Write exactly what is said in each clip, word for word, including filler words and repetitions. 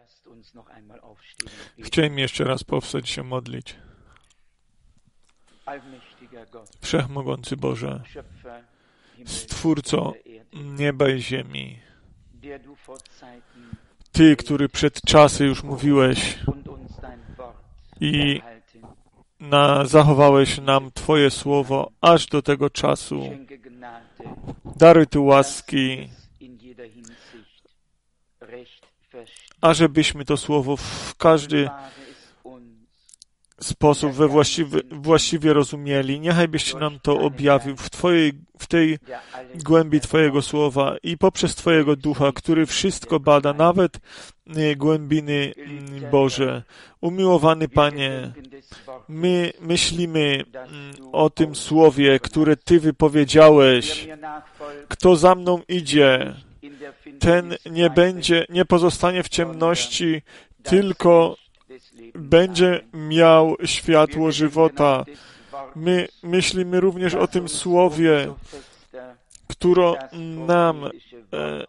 Chciałem jeszcze raz powstać się modlić. Wszechmogący Boże, Stwórco nieba i ziemi, Ty, który przed czasy już mówiłeś i na, zachowałeś nam Twoje słowo aż do tego czasu. Daruj Ty łaski, ażebyśmy to słowo w każdy sposób we właściwy, właściwie rozumieli. Niechaj byś nam to objawił w Twojej, w tej głębi Twojego słowa i poprzez Twojego Ducha, który wszystko bada, nawet głębiny Boże. Umiłowany Panie, my myślimy o tym słowie, które Ty wypowiedziałeś. Kto za mną idzie, ten nie będzie, nie pozostanie w ciemności, tylko będzie miał światło żywota. My myślimy również o tym słowie, które nam, e, e,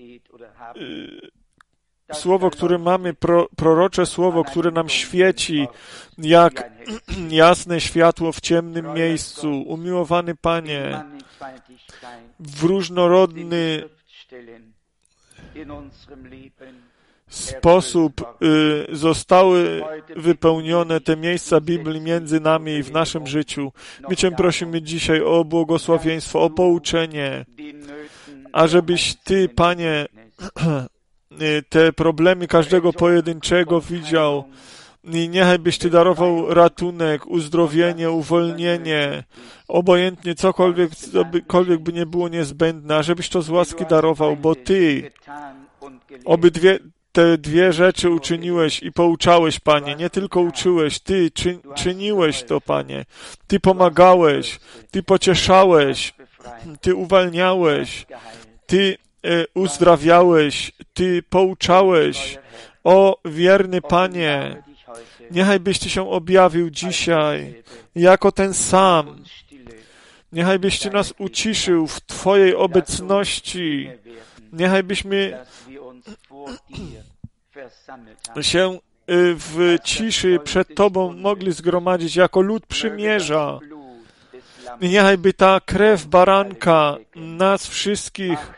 słowo, które mamy, pro, prorocze słowo, które nam świeci jak jasne światło w ciemnym miejscu. Umiłowany Panie, w różnorodny sposób y, zostały wypełnione te miejsca Biblii między nami i w naszym życiu. My Cię prosimy dzisiaj o błogosławieństwo, o pouczenie, ażebyś Ty, Panie, te problemy każdego pojedynczego widział i niechaj byś Ty darował ratunek, uzdrowienie, uwolnienie, obojętnie cokolwiek, cokolwiek by nie było niezbędne, ażebyś to z łaski darował, bo Ty obydwie te dwie rzeczy uczyniłeś i pouczałeś, Panie. Nie tylko uczyłeś, Ty czy, czyniłeś to, Panie. Ty pomagałeś, Ty pocieszałeś, Ty uwalniałeś, Ty e, uzdrawiałeś, Ty pouczałeś. O, wierny Panie, niechaj byś Ty się objawił dzisiaj jako ten sam. Niechaj byś Ty nas uciszył w Twojej obecności. Niechaj byśmy się w ciszy przed Tobą mogli zgromadzić jako lud przymierza. I niechaj by ta krew baranka nas wszystkich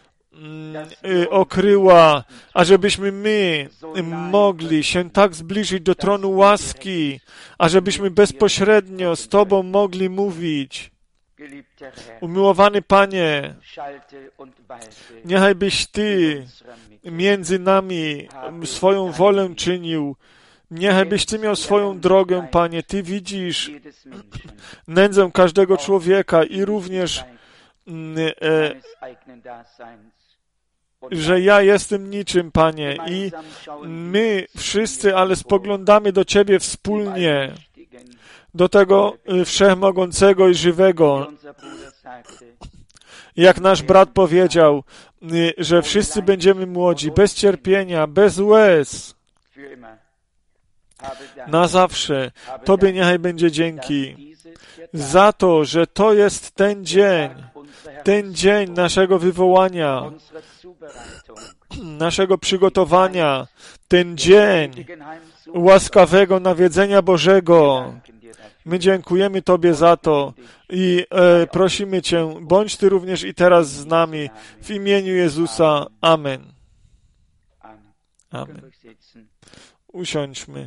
okryła, ażebyśmy my mogli się tak zbliżyć do tronu łaski, ażebyśmy bezpośrednio z Tobą mogli mówić. Umiłowany Panie, niechaj byś Ty między nami swoją wolę czynił. Niechaj byś Ty miał swoją drogę, Panie. Ty widzisz nędzę każdego człowieka i również e, że ja jestem niczym, Panie. I my wszyscy, ale spoglądamy do Ciebie wspólnie, do tego wszechmogącego i żywego. Jak nasz brat powiedział, że wszyscy będziemy młodzi, bez cierpienia, bez łez. Na zawsze. Tobie niechaj będzie dzięki za to, że to jest ten dzień, ten dzień naszego wywołania, naszego przygotowania, ten dzień łaskawego nawiedzenia Bożego. My dziękujemy Tobie za to i e, prosimy Cię, bądź Ty również i teraz z nami, w imieniu Jezusa. Amen. Amen. Usiądźmy.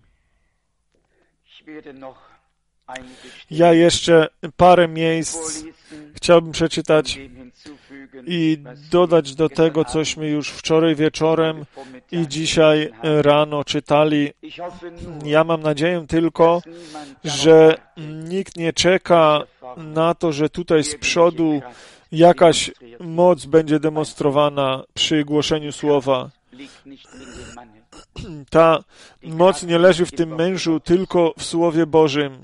Ja jeszcze parę miejsc chciałbym przeczytać i dodać do tego, cośmy już wczoraj wieczorem i dzisiaj rano czytali. Ja mam nadzieję tylko, że nikt nie czeka na to, że tutaj z przodu jakaś moc będzie demonstrowana przy głoszeniu słowa. Ta moc nie leży w tym mężu, tylko w Słowie Bożym.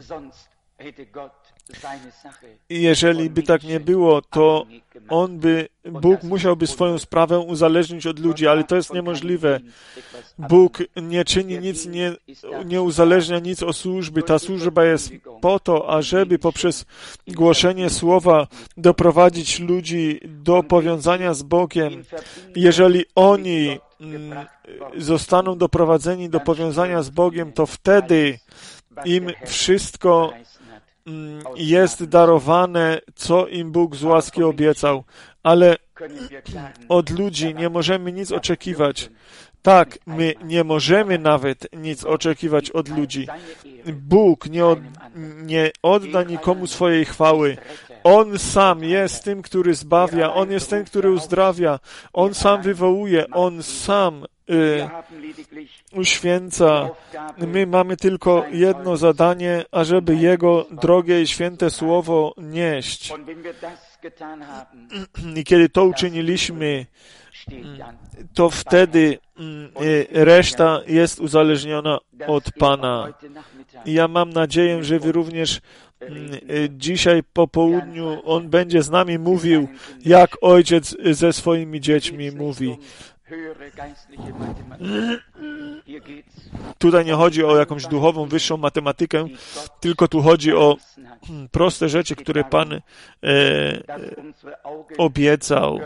I jeżeli by tak nie było, to on by, Bóg musiałby swoją sprawę uzależnić od ludzi, ale to jest niemożliwe. Bóg nie czyni nic, nie, nie uzależnia nic od służby. Ta służba jest po to, ażeby poprzez głoszenie słowa doprowadzić ludzi do powiązania z Bogiem. Jeżeli oni zostaną doprowadzeni do powiązania z Bogiem, to wtedy im wszystko jest darowane, co im Bóg z łaski obiecał. Ale od ludzi nie możemy nic oczekiwać. Tak, my nie możemy nawet nic oczekiwać od ludzi. Bóg nie, od, nie odda nikomu swojej chwały. On sam jest tym, który zbawia. On jest ten, który uzdrawia. On sam wywołuje. On sam y, uświęca. My mamy tylko jedno zadanie, ażeby Jego drogie i święte słowo nieść. I kiedy to uczyniliśmy, to wtedy reszta jest uzależniona od Pana. I ja mam nadzieję, że Wy również dzisiaj po południu On będzie z nami mówił, jak Ojciec ze swoimi dziećmi mówi. Tutaj nie chodzi o jakąś duchową, wyższą matematykę, tylko tu chodzi o proste rzeczy, które Pan e, e, obiecał,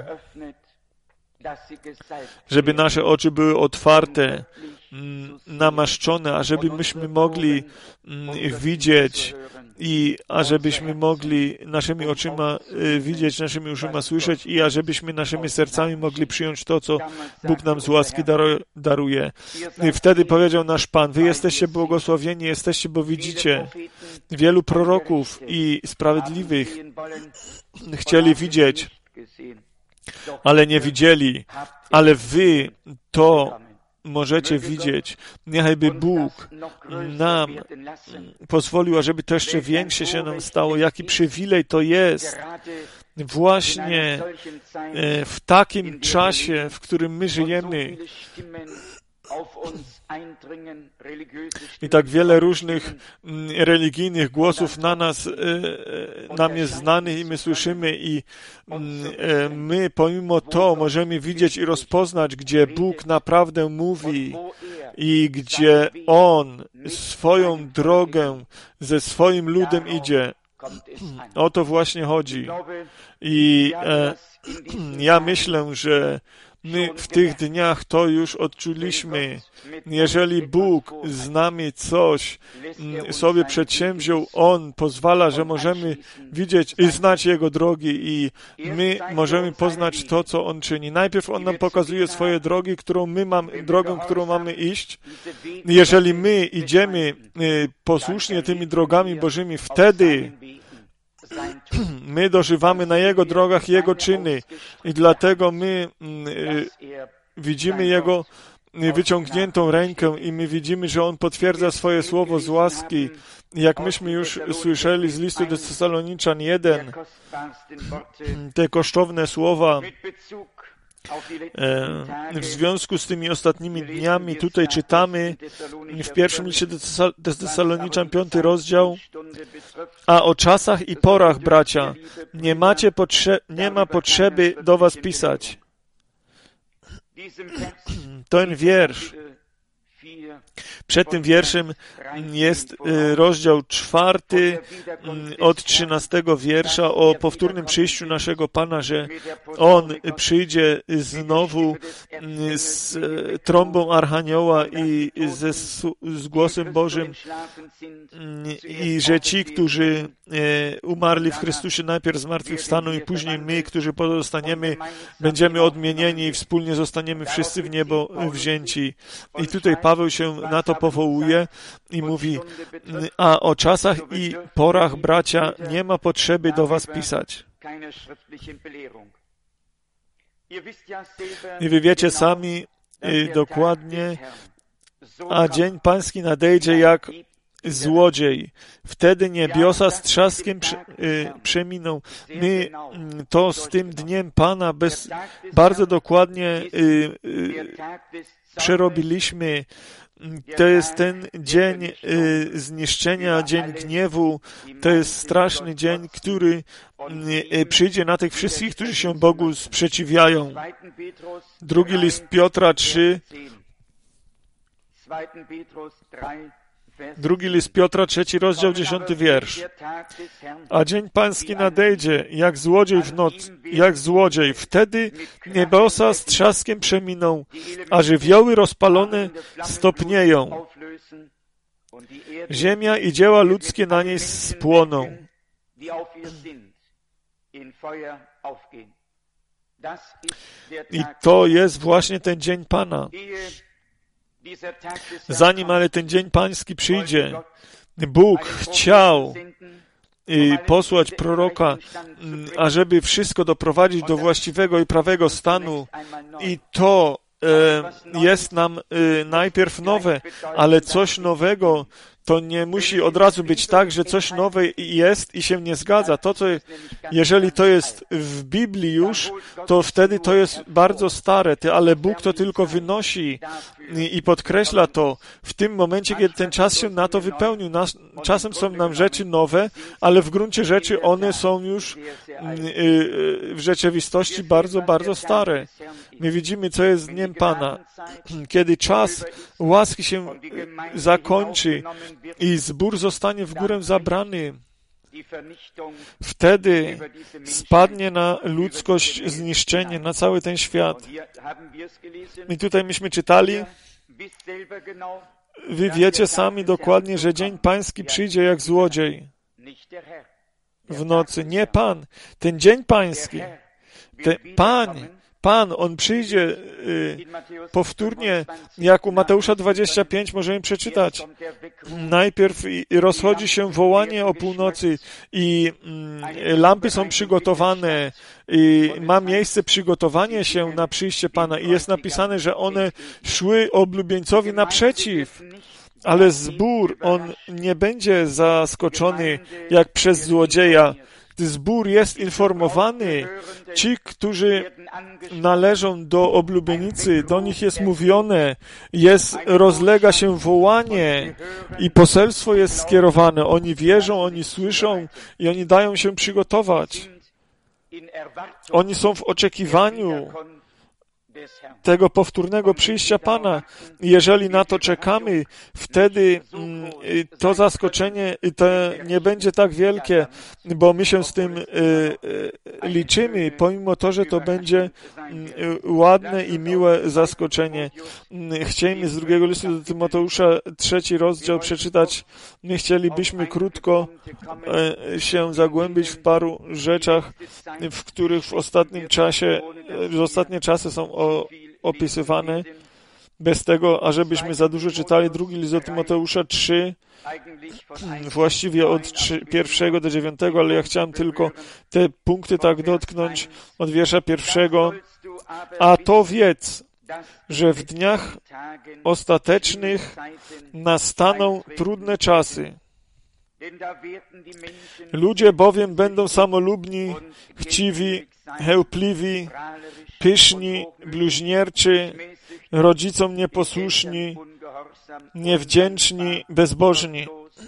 żeby nasze oczy były otwarte, namaszczone, ażeby myśmy mogli widzieć i ażebyśmy mogli naszymi oczyma widzieć, naszymi uszyma słyszeć i ażebyśmy naszymi sercami mogli przyjąć to, co Bóg nam z łaski daruje. I wtedy powiedział nasz Pan, wy jesteście błogosławieni, jesteście, bo widzicie. Wielu proroków i sprawiedliwych chcieli widzieć, ale nie widzieli, ale wy to możecie widzieć. Niechajby Bóg nam pozwolił, ażeby to jeszcze większe się nam stało. Jaki przywilej to jest właśnie w takim czasie, w którym my żyjemy. I tak wiele różnych religijnych głosów na nas, nam jest znanych i my słyszymy i my pomimo to możemy widzieć i rozpoznać, gdzie Bóg naprawdę mówi i gdzie On swoją drogę ze swoim ludem idzie. O to właśnie chodzi. I e, ja myślę, że my w tych dniach to już odczuliśmy. Jeżeli Bóg z nami coś sobie przedsięwziął, On pozwala, że możemy widzieć i znać Jego drogi i my możemy poznać to, co On czyni. Najpierw On nam pokazuje swoje drogi, którą my mamy, drogą, którą mamy iść. Jeżeli my idziemy posłusznie tymi drogami Bożymi, wtedy my dożywamy na Jego drogach Jego czyny i dlatego my y, widzimy Jego wyciągniętą rękę i my widzimy, że On potwierdza swoje słowo z łaski. Jak myśmy już słyszeli z listu do Tesaloniczan jeden, te kosztowne słowa w związku z tymi ostatnimi dniami, tutaj czytamy w pierwszym liście do Tesaloniczan, piąty rozdział, a o czasach i porach, bracia, nie macie potrze- nie ma potrzeby do was pisać. Ten wiersz, przed tym wierszem jest rozdział czwarty od trzynastego wiersza o powtórnym przyjściu naszego Pana, że On przyjdzie znowu z trąbą Archanioła i ze, z głosem Bożym i że ci, którzy umarli w Chrystusie, najpierw zmartwychwstaną i później my, którzy pozostaniemy, będziemy odmienieni i wspólnie zostaniemy wszyscy w niebo wzięci. I tutaj Paweł się na to powołuje i mówi, a o czasach i porach, bracia, nie ma potrzeby do was pisać. I wy wiecie sami y, dokładnie, a dzień pański nadejdzie jak złodziej. Wtedy niebiosa z trzaskiem przy, y, przeminą. My to z tym dniem Pana bez, bardzo dokładnie y, y, przerobiliśmy. To jest ten dzień y, zniszczenia, dzień gniewu. To jest straszny dzień, który y, przyjdzie na tych wszystkich, którzy się Bogu sprzeciwiają. Drugi list Piotra trzy, Drugi list Piotra, trzeci rozdział, dziesiąty wiersz. A dzień pański nadejdzie, jak złodziej w noc, jak złodziej. Wtedy niebosa z trzaskiem przeminą, a żywioły rozpalone stopnieją. Ziemia i dzieła ludzkie na niej spłoną. I to jest właśnie ten dzień Pana. Zanim ale ten dzień pański przyjdzie, Bóg chciał posłać proroka, ażeby wszystko doprowadzić do właściwego i prawego stanu. I to jest nam najpierw nowe, ale coś nowego to nie musi od razu być tak, że coś nowe jest i się nie zgadza. To, co, jeżeli to jest w Biblii już, to wtedy to jest bardzo stare, ale Bóg to tylko wynosi i podkreśla to w tym momencie, kiedy ten czas się na to wypełnił. Czasem są nam rzeczy nowe, ale w gruncie rzeczy one są już w rzeczywistości bardzo, bardzo stare. My widzimy, co jest dniem Pana. Kiedy czas łaski się zakończy i zbór zostanie w górę zabrany, wtedy spadnie na ludzkość zniszczenie, na cały ten świat. I tutaj myśmy czytali, wy wiecie sami dokładnie, że dzień pański przyjdzie jak złodziej w nocy. Nie Pan. Ten dzień pański, ten Pan, Pan, On przyjdzie y, powtórnie, jak u Mateusza dwadzieścia pięć możemy przeczytać. Najpierw rozchodzi się wołanie o północy i y, lampy są przygotowane i ma miejsce przygotowanie się na przyjście Pana i jest napisane, że one szły oblubieńcowi naprzeciw. Ale zbór, on nie będzie zaskoczony jak przez złodzieja. Zbór jest informowany. Ci, którzy należą do oblubienicy, do nich jest mówione, jest, rozlega się wołanie i poselstwo jest skierowane. Oni wierzą, oni słyszą i oni dają się przygotować. Oni są w oczekiwaniu tego powtórnego przyjścia Pana. Jeżeli na to czekamy, wtedy to zaskoczenie to nie będzie tak wielkie, bo my się z tym liczymy, pomimo to, że to będzie ładne i miłe zaskoczenie. Chcielibyśmy z drugiego listu do Tymoteusza trzeci rozdział przeczytać. My chcielibyśmy krótko się zagłębić w paru rzeczach, w których w ostatnim czasie, w ostatnie czasy są o opisywane, bez tego, ażebyśmy za dużo czytali. Drugi list do Tymoteusza trzy, właściwie od pierwszego do dziewiątego, ale ja chciałem tylko te punkty tak dotknąć od wiersza pierwszego. A to wiedz, że w dniach ostatecznych nastaną trudne czasy. Ludzie bowiem będą samolubni, chciwi, chełpliwi, pyszni, bluźnierczy, rodzicom nieposłuszni, niewdzięczni, bezbożni.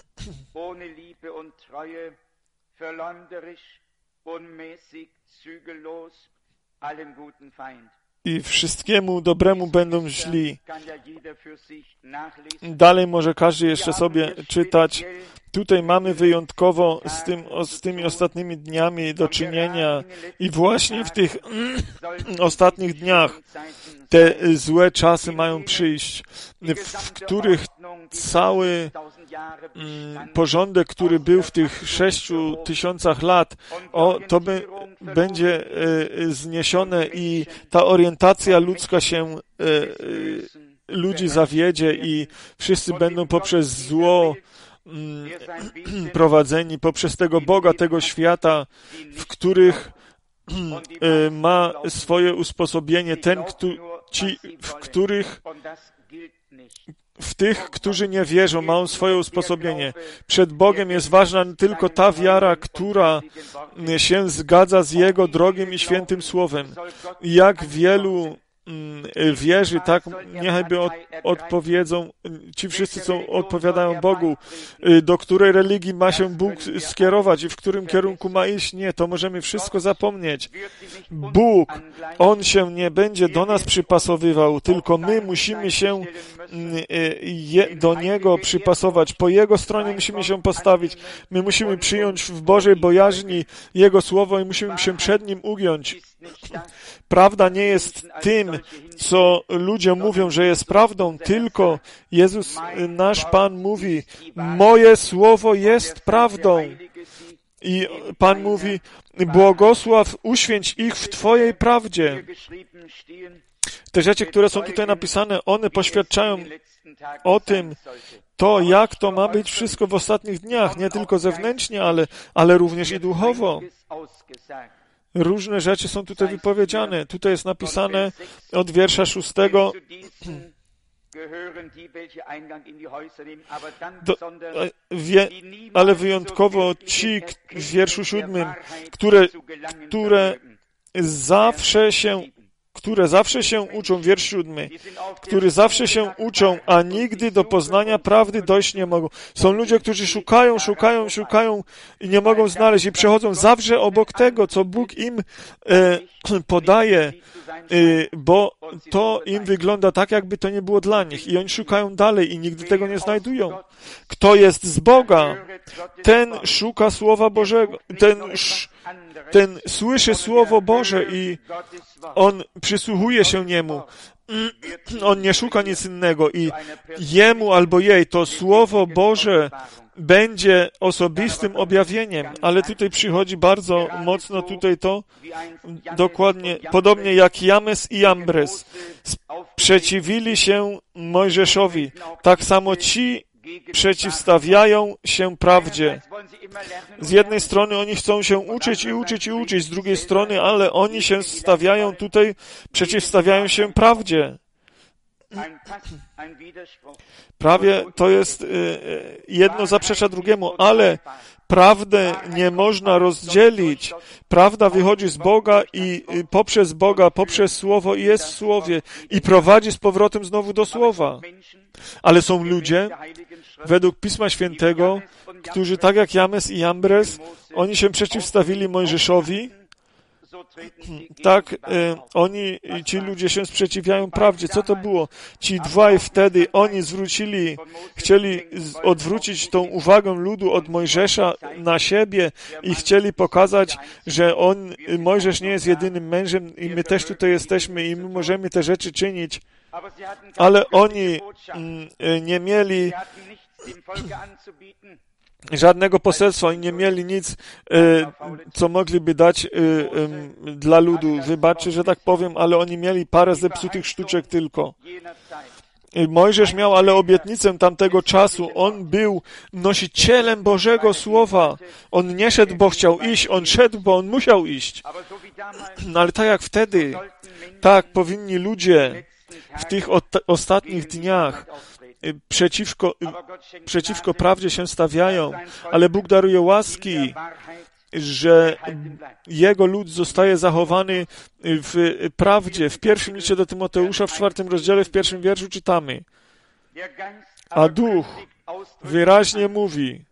I wszystkiemu dobremu będą źli. Dalej może każdy jeszcze sobie czytać. Tutaj mamy wyjątkowo z, tym, z tymi ostatnimi dniami do czynienia i właśnie w tych ostatnich dniach te złe czasy mają przyjść, w których cały mm, porządek, który był w tych sześciu tysiącach lat, o, to by, będzie y, zniesione i ta orientacja ludzka się y, y, ludzi zawiedzie i wszyscy będą poprzez zło prowadzeni, poprzez tego Boga, tego świata, w których ma swoje usposobienie ten, kto, ci, w których w tych, którzy nie wierzą, ma on swoje usposobienie. Przed Bogiem jest ważna tylko ta wiara, która się zgadza z Jego drogim i świętym Słowem. Jak wielu wierzy, tak, niechaj od, odpowiedzą, ci wszyscy, co odpowiadają Bogu, do której religii ma się Bóg skierować i w którym kierunku ma iść. Nie, to możemy wszystko zapomnieć. Bóg, On się nie będzie do nas przypasowywał, tylko my musimy się do Niego przypasować. Po Jego stronie musimy się postawić. My musimy przyjąć w Bożej bojaźni Jego słowo i musimy się przed Nim ugiąć. Prawda nie jest tym, co ludzie mówią, że jest prawdą, tylko Jezus, nasz Pan, mówi, moje słowo jest prawdą. I Pan mówi, błogosław, uświęć ich w Twojej prawdzie. Te rzeczy, które są tutaj napisane, one poświadczają o tym, to jak to ma być wszystko w ostatnich dniach, nie tylko zewnętrznie, ale, ale również i duchowo. Różne rzeczy są tutaj wypowiedziane. Tutaj jest napisane od wiersza szóstego. Do, wie, ale wyjątkowo ci w wierszu siódmym, które, które zawsze się które zawsze się uczą, wiersz siódmy, które zawsze się uczą, a nigdy do poznania prawdy dojść nie mogą. Są ludzie, którzy szukają, szukają, szukają i nie mogą znaleźć i przechodzą zawsze obok tego, co Bóg im e, podaje, e, bo to im wygląda tak, jakby to nie było dla nich i oni szukają dalej i nigdy tego nie znajdują. Kto jest z Boga, ten szuka Słowa Bożego, ten, ten słyszy Słowo Boże i on przysłuchuje się Niemu. On nie szuka nic innego i jemu albo jej to Słowo Boże będzie osobistym objawieniem, ale tutaj przychodzi bardzo mocno tutaj to, dokładnie, podobnie jak James i Jambres sprzeciwili się Mojżeszowi, tak samo ci przeciwstawiają się prawdzie. Z jednej strony oni chcą się uczyć i uczyć i uczyć, z drugiej strony, ale oni się stawiają tutaj, przeciwstawiają się prawdzie. Prawie to jest jedno zaprzecza drugiemu, ale prawdę nie można rozdzielić. Prawda wychodzi z Boga i poprzez Boga, poprzez Słowo i jest w Słowie i prowadzi z powrotem znowu do Słowa. Ale są ludzie, według Pisma Świętego, którzy tak jak James i Jambres, oni się przeciwstawili Mojżeszowi, tak, e, oni, ci ludzie się sprzeciwiają prawdzie. Co to było? Ci dwaj wtedy, oni zwrócili, chcieli odwrócić tą uwagę ludu od Mojżesza na siebie i chcieli pokazać, że on, Mojżesz nie jest jedynym mężem i my też tutaj jesteśmy i my możemy te rzeczy czynić. Ale oni mm, nie mieli żadnego poselstwa, oni nie mieli nic, co mogliby dać dla ludu. Wybaczcie, że tak powiem, ale oni mieli parę zepsutych sztuczek tylko. Mojżesz miał ale obietnicę tamtego czasu. On był nosicielem Bożego Słowa. On nie szedł, bo chciał iść. On szedł, bo on musiał iść. No ale tak jak wtedy, tak powinni ludzie w tych ostatnich dniach przeciwko, przeciwko prawdzie się stawiają, ale Bóg daruje łaski, że Jego lud zostaje zachowany w prawdzie. W pierwszym liście do Tymoteusza, w czwartym rozdziale, w pierwszym wierszu czytamy: a Duch wyraźnie mówi,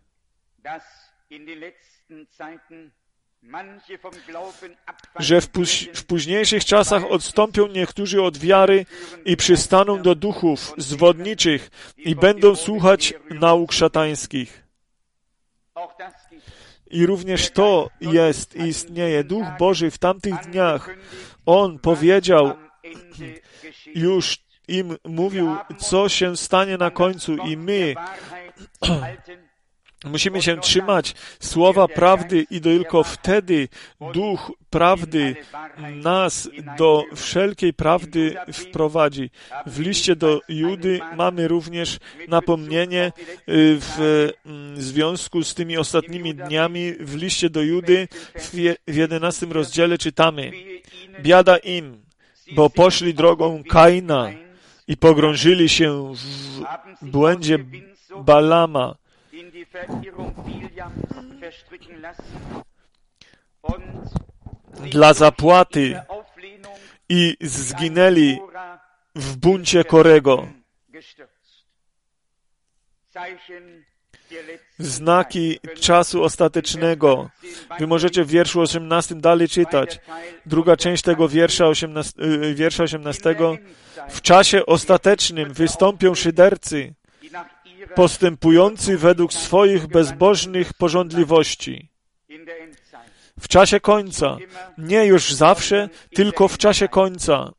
że w, póź- w późniejszych czasach odstąpią niektórzy od wiary i przystaną do duchów zwodniczych i będą słuchać nauk szatańskich. I również to jest i istnieje. Duch Boży w tamtych dniach, On powiedział, już im mówił, co się stanie na końcu i my musimy się trzymać słowa prawdy i tylko wtedy Duch prawdy nas do wszelkiej prawdy wprowadzi. W liście do Judy mamy również napomnienie w związku z tymi ostatnimi dniami. W liście do Judy w jedenastym rozdziale czytamy: biada im, bo poszli drogą Kaina i pogrążyli się w błędzie Balama. Dla zapłaty i zginęli w buncie Korego. Znaki czasu ostatecznego. Wy możecie w wierszu osiemnastym dalej czytać. Druga część tego wiersza, osiemnastego, wiersza osiemnastego. W czasie ostatecznym wystąpią szydercy, postępujący według swoich bezbożnych pożądliwości. W czasie końca. Nie już zawsze, tylko w czasie końca.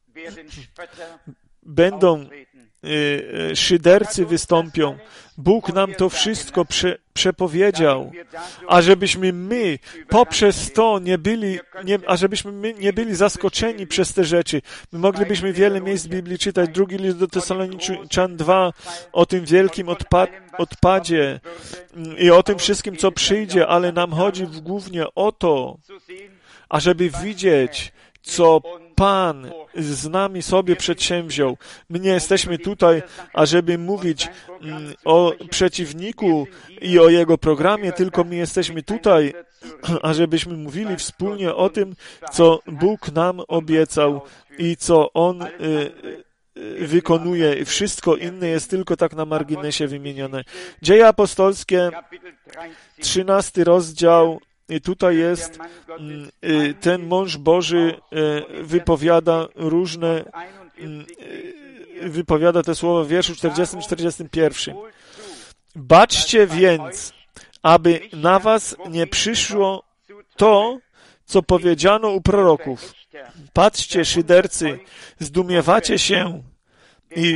Będą y, szydercy wystąpią. Bóg nam to wszystko prze, przepowiedział, ażebyśmy my poprzez to nie byli, nie, ażebyśmy my nie byli zaskoczeni przez te rzeczy. My moglibyśmy wiele miejsc Biblii czytać. Drugi list do Tesaloniczan dwa o tym wielkim odpa odpadzie i o tym wszystkim, co przyjdzie, ale nam chodzi głównie o to, ażeby widzieć, co Pan z nami sobie przedsięwziął. My nie jesteśmy tutaj, ażeby mówić mm, o przeciwniku i o jego programie, tylko my jesteśmy tutaj, ażebyśmy mówili wspólnie o tym, co Bóg nam obiecał i co On y, y, wykonuje. Wszystko inne jest tylko tak na marginesie wymienione. Dzieje apostolskie, trzynasty rozdział. I tutaj jest, ten mąż Boży wypowiada różne, wypowiada te słowa w wierszu czterdziestym czterdziestym pierwszym. Baczcie więc, aby na was nie przyszło to, co powiedziano u proroków. Patrzcie, szydercy, zdumiewacie się i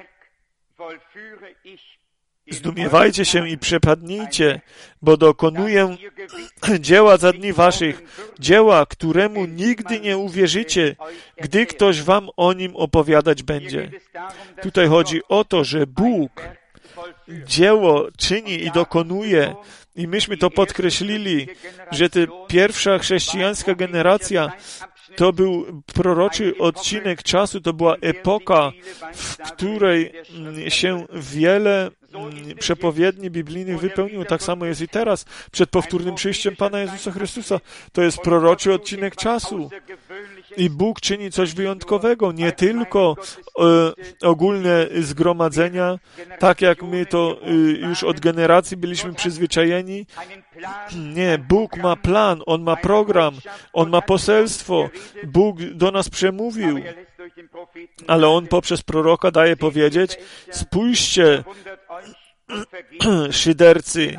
Zdumiewajcie się i przepadnijcie, bo dokonuję dzieła za dni waszych, dzieła, któremu nigdy nie uwierzycie, gdy ktoś wam o nim opowiadać będzie. Tutaj chodzi o to, że Bóg dzieło czyni i dokonuje, i myśmy to podkreślili, że ta pierwsza chrześcijańska generacja to był proroczy odcinek czasu, to była epoka, w której się wiele przepowiedni biblijnych wypełniło. Tak samo jest i teraz, przed powtórnym przyjściem Pana Jezusa Chrystusa. To jest proroczy odcinek czasu. I Bóg czyni coś wyjątkowego, nie tylko e, ogólne zgromadzenia, tak jak my to e, już od generacji byliśmy przyzwyczajeni. Nie, Bóg ma plan, On ma program, On ma poselstwo. Bóg do nas przemówił, ale On poprzez proroka daje powiedzieć: spójrzcie, szydercy,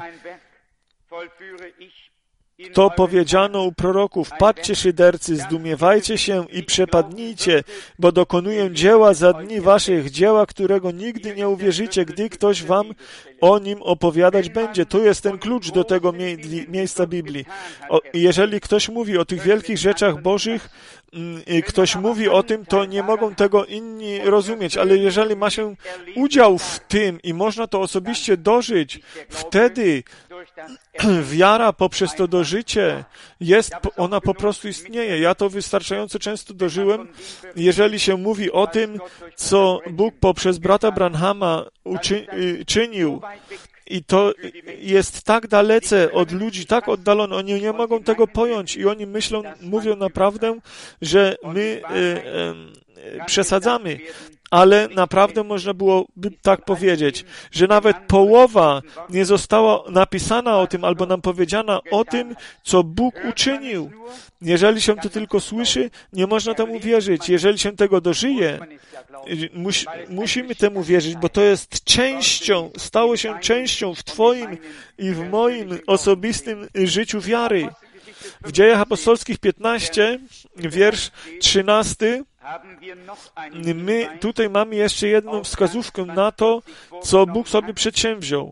to powiedziano u proroków: patrzcie, szydercy, zdumiewajcie się i przepadnijcie, bo dokonuję dzieła za dni waszych, dzieła, którego nigdy nie uwierzycie, gdy ktoś wam o nim opowiadać będzie. To jest ten klucz do tego mie miejsca Biblii. O, jeżeli ktoś mówi o tych wielkich rzeczach Bożych, ktoś mówi o tym, to nie mogą tego inni rozumieć, ale jeżeli ma się udział w tym i można to osobiście dożyć, wtedy wiara poprzez to dożycie jest, ona po prostu istnieje. Ja to wystarczająco często dożyłem. Jeżeli się mówi o tym, co Bóg poprzez brata Branhama uczy, czynił, i to jest tak dalece od ludzi, tak oddalone, oni nie mogą tego pojąć i oni myślą, mówią naprawdę, że my e, e, przesadzamy. Ale naprawdę można byłoby tak powiedzieć, że nawet połowa nie została napisana o tym, albo nam powiedziana o tym, co Bóg uczynił. Jeżeli się to tylko słyszy, nie można temu wierzyć. Jeżeli się tego dożyje, mus, musimy temu wierzyć, bo to jest częścią, stało się częścią w Twoim i w moim osobistym życiu wiary. W Dziejach Apostolskich piętnaście, wiersz trzynasty, my tutaj mamy jeszcze jedną wskazówkę na to, co Bóg sobie przedsięwziął.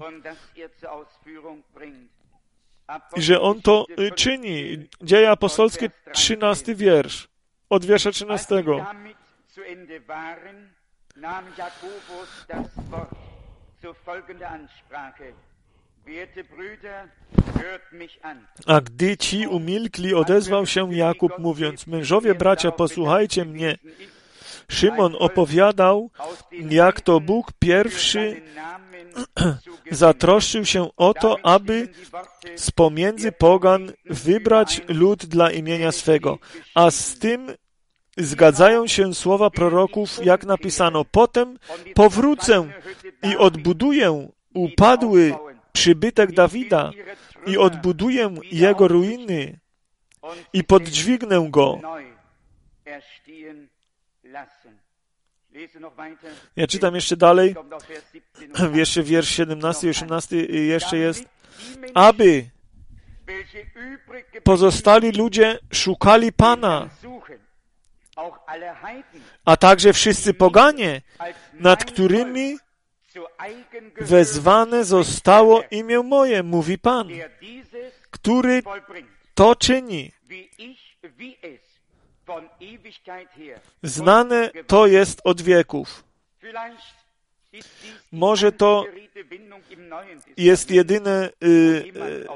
I że On to czyni. Dzieje apostolskie, trzynasty wiersz. Od wiersza trzynastego. A gdy ci umilkli, odezwał się Jakub, mówiąc: mężowie, bracia, posłuchajcie mnie. Szymon opowiadał, jak to Bóg pierwszy zatroszczył się o to, aby z pomiędzy pogan wybrać lud dla imienia swego. A z tym zgadzają się słowa proroków, jak napisano, potem powrócę i odbuduję upadły przybytek Dawida i odbuduję jego ruiny i poddźwignę go. Ja czytam jeszcze dalej, jeszcze wiersz siedemnasty i osiemnasty jeszcze jest, aby pozostali ludzie szukali Pana, a także wszyscy poganie, nad którymi wezwane zostało imię moje, mówi Pan, który to czyni. Znane to jest od wieków. Może to jest jedyne, y, y,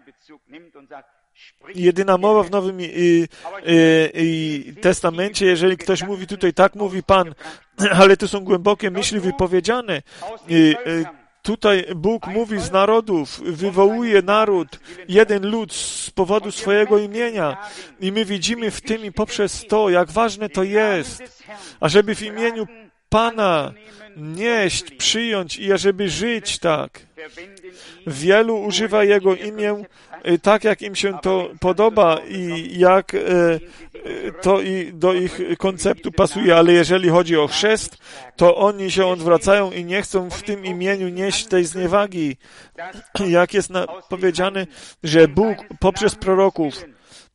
jedyna mowa w Nowym y, y, y, Testamencie, jeżeli ktoś mówi tutaj, tak mówi Pan, ale to są głębokie myśli wypowiedziane. Y, y, Tutaj Bóg mówi z narodów, wywołuje naród, jeden lud z powodu swojego imienia. I my widzimy w tym i poprzez to, jak ważne to jest, ażeby w imieniu Pana nieść, przyjąć i ażeby żyć tak. Wielu używa Jego imię tak, jak im się to podoba i jak to i do ich konceptu pasuje, ale jeżeli chodzi o chrzest, to oni się odwracają i nie chcą w tym imieniu nieść tej zniewagi. Jak jest na, powiedziane, że Bóg poprzez proroków,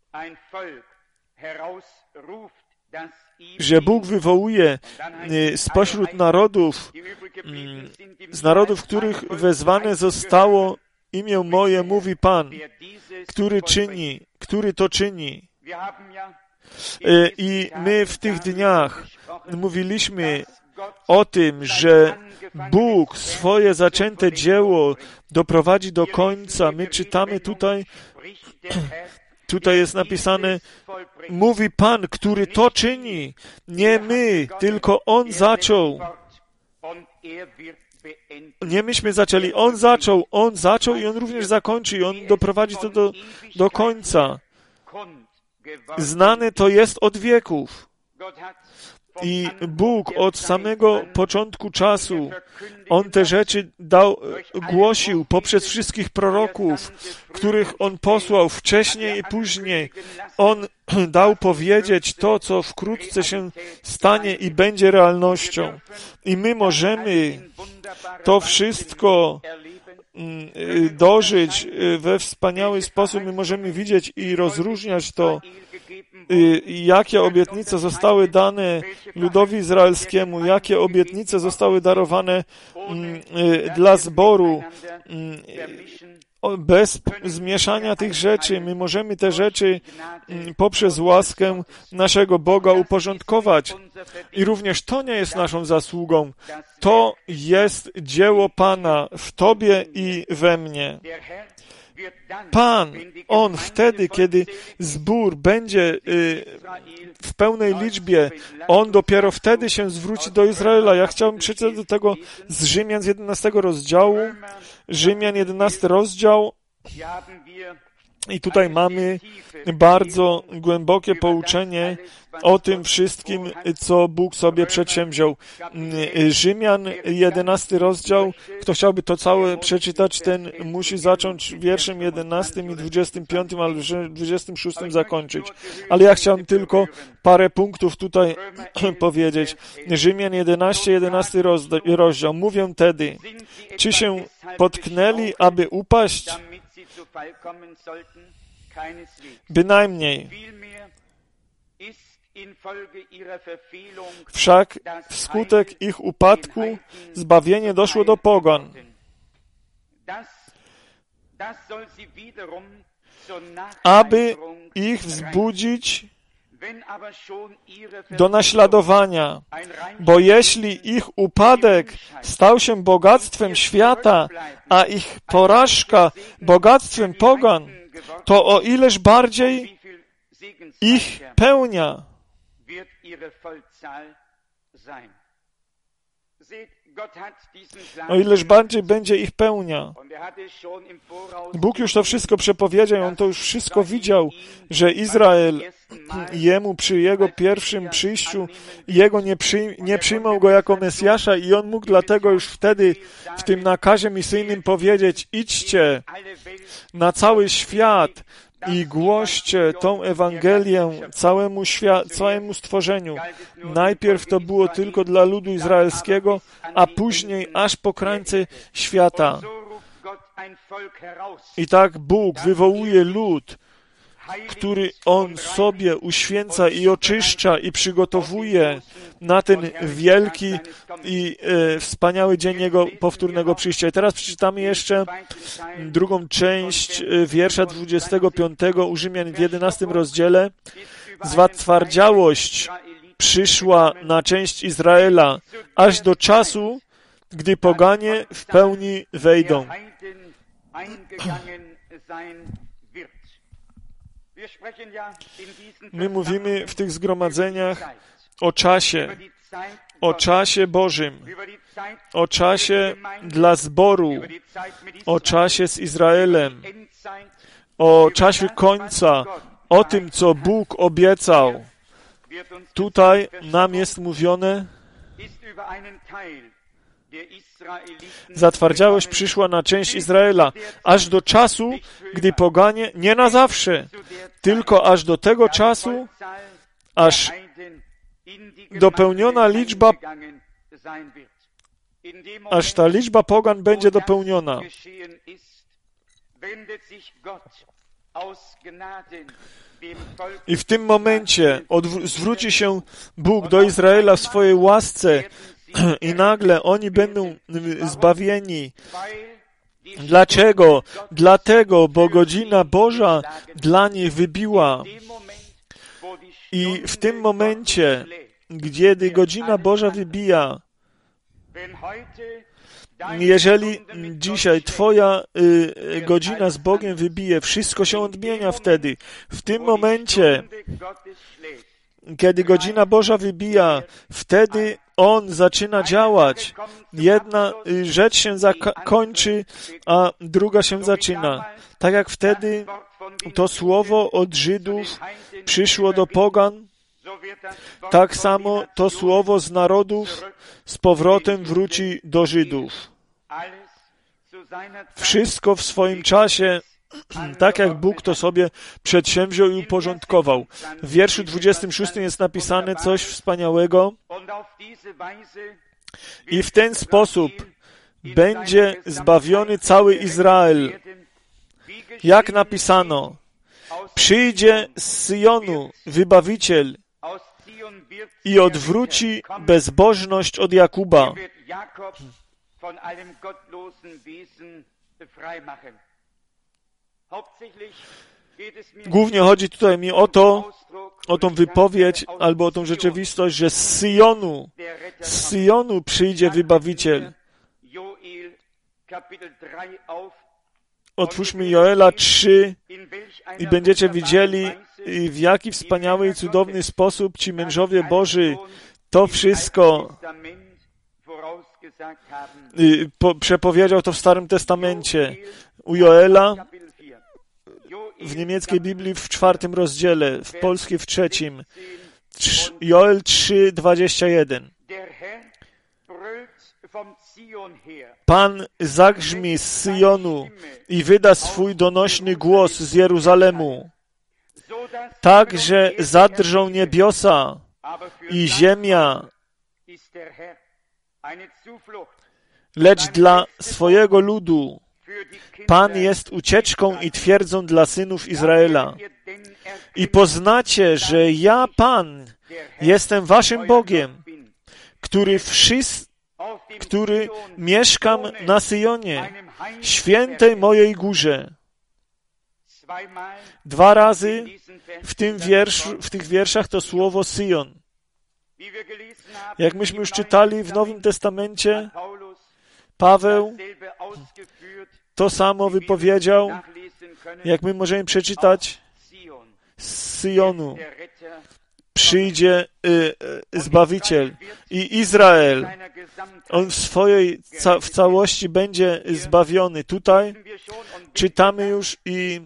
że Bóg wywołuje spośród narodów, z narodów, których wezwane zostało imię moje, mówi Pan, który czyni, który to czyni. I my w tych dniach mówiliśmy o tym, że Bóg swoje zaczęte dzieło doprowadzi do końca. My czytamy tutaj, tutaj jest napisane, mówi Pan, który to czyni. Nie my, tylko On zaczął. Nie myśmy zaczęli, On zaczął, On zaczął i On również zakończy i On doprowadzi to do, do końca. Znane to jest od wieków. I Bóg od samego początku czasu, On te rzeczy dał, głosił poprzez wszystkich proroków, których On posłał wcześniej i później. On dał powiedzieć to, co wkrótce się stanie i będzie realnością. I my możemy to wszystko dożyć we wspaniały sposób. My możemy widzieć i rozróżniać to, jakie obietnice zostały dane ludowi izraelskiemu, jakie obietnice zostały darowane dla zboru. Bez zmieszania tych rzeczy, my możemy te rzeczy poprzez łaskę naszego Boga uporządkować. I również to nie jest naszą zasługą. To jest dzieło Pana w Tobie i we mnie. Pan, On wtedy, kiedy zbór będzie w pełnej liczbie, On dopiero wtedy się zwróci do Izraela. Ja chciałbym przeczytać do tego z Rzymian z jedenastego rozdziału. Rzymian jedenasty rozdział. I tutaj mamy bardzo głębokie pouczenie o tym wszystkim, co Bóg sobie przedsięwziął. Rzymian jedenasty rozdział. Kto chciałby to całe przeczytać, ten musi zacząć wierszem jedenastym i dwudziestym piątym, albo dwudziestym szóstym zakończyć. Ale ja chciałem tylko parę punktów tutaj powiedzieć. Rzymian jedenaście, jedenasty rozdział. Mówię tedy, czy się potknęli, aby upaść? Bynajmniej. Wszak wskutek ich upadku zbawienie doszło do pogan. Aby ich wzbudzić do naśladowania. Bo jeśli ich upadek stał się bogactwem świata, a ich porażka bogactwem pogan, to o ileż bardziej ich pełnia. o ileż bardziej będzie ich pełnia. Bóg już to wszystko przepowiedział, On to już wszystko widział, że Izrael Jemu przy Jego pierwszym przyjściu, Jego nie, przy, nie przyjmą Go jako Mesjasza i On mógł dlatego już wtedy w tym nakazie misyjnym powiedzieć: idźcie na cały świat i głoście tą Ewangelię całemu, świat, całemu stworzeniu. Najpierw to było tylko dla ludu izraelskiego, a później aż po krańce świata. I tak Bóg wywołuje lud, który On sobie uświęca i oczyszcza i przygotowuje na ten wielki i e, wspaniały dzień Jego powtórnego przyjścia. I teraz przeczytamy jeszcze drugą część wiersza dwudziestego piątego u Rzymian w jedenastym rozdziale. Zatwardziałość przyszła na część Izraela, aż do czasu, gdy poganie w pełni wejdą. My mówimy w tych zgromadzeniach o czasie, o czasie Bożym, o czasie dla zboru, o czasie z Izraelem, o czasie końca, o tym, co Bóg obiecał. Tutaj nam jest mówione, zatwardziałość przyszła na część Izraela, aż do czasu, gdy poganie, nie na zawsze, tylko aż do tego czasu, aż dopełniona liczba, aż ta liczba pogan będzie dopełniona. I w tym momencie odw- zwróci się Bóg do Izraela w swojej łasce i nagle oni będą zbawieni. Dlaczego? Dlatego, bo godzina Boża dla nich wybiła. I w tym momencie, kiedy godzina Boża wybija, jeżeli dzisiaj Twoja y, godzina z Bogiem wybije, wszystko się odmienia wtedy. W tym momencie, kiedy godzina Boża wybija, wtedy On zaczyna działać. Jedna rzecz się zakończy, a druga się zaczyna. Tak jak wtedy to słowo od Żydów przyszło do pogan, tak samo to słowo z narodów z powrotem wróci do Żydów. Wszystko w swoim czasie, tak jak Bóg to sobie przedsięwziął i uporządkował. W wierszu dwudziestym szóstym jest napisane coś wspaniałego. I w ten sposób będzie zbawiony cały Izrael. Jak napisano, przyjdzie z Syjonu wybawiciel i odwróci bezbożność od Jakuba. Głównie chodzi tutaj mi o to, o tą wypowiedź albo o tą rzeczywistość, że z Syjonu, z Syjonu przyjdzie wybawiciel. Otwórzmy Joela trzy i będziecie widzieli, w jaki wspaniały i cudowny sposób ci mężowie Boży to wszystko przepowiedział to w Starym Testamencie. U Joela, w niemieckiej Biblii w czwartym rozdziale, w polskiej w trzecim. Joel trzy, dwadzieścia jeden. Pan zagrzmi z Syjonu i wyda swój donośny głos z Jeruzalemu, tak, że zadrżą niebiosa i ziemia, lecz dla swojego ludu Pan jest ucieczką i twierdzą dla synów Izraela. I poznacie, że ja, Pan, jestem waszym Bogiem, który wszyscy który mieszkam na Syjonie, świętej mojej górze. Dwa razy w, tym wierszu, w tych wierszach to słowo Syjon. Jak myśmy już czytali w Nowym Testamencie, Paweł to samo wypowiedział, jak my możemy przeczytać z Syjonu. przyjdzie y, y, Zbawiciel i Izrael. On w swojej, ca, w całości będzie zbawiony. Tutaj czytamy już i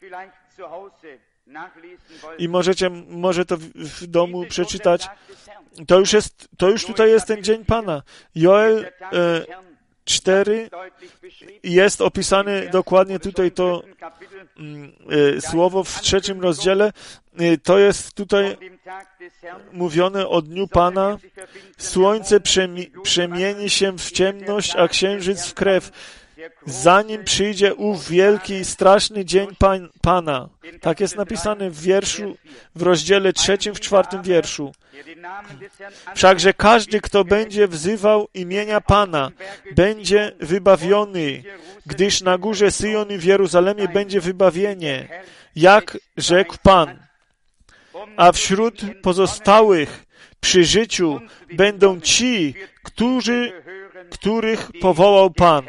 i możecie, może to w, w domu przeczytać. To już jest, to już tutaj jest ten dzień Pana. Joel e, cztery jest opisane dokładnie tutaj to e, słowo w trzecim rozdziale. E, to jest tutaj mówione o dniu Pana. Słońce przemi- przemieni się w ciemność, a księżyc w krew, zanim przyjdzie ów wielki i straszny dzień pan, Pana. Tak jest napisane w wierszu, w rozdziale trzecim, w czwartym wierszu. Wszakże każdy, kto będzie wzywał imienia Pana, będzie wybawiony, gdyż na górze Syjon i w Jeruzalemie będzie wybawienie, jak rzekł Pan. A wśród pozostałych przy życiu będą ci, którzy, których powołał Pan.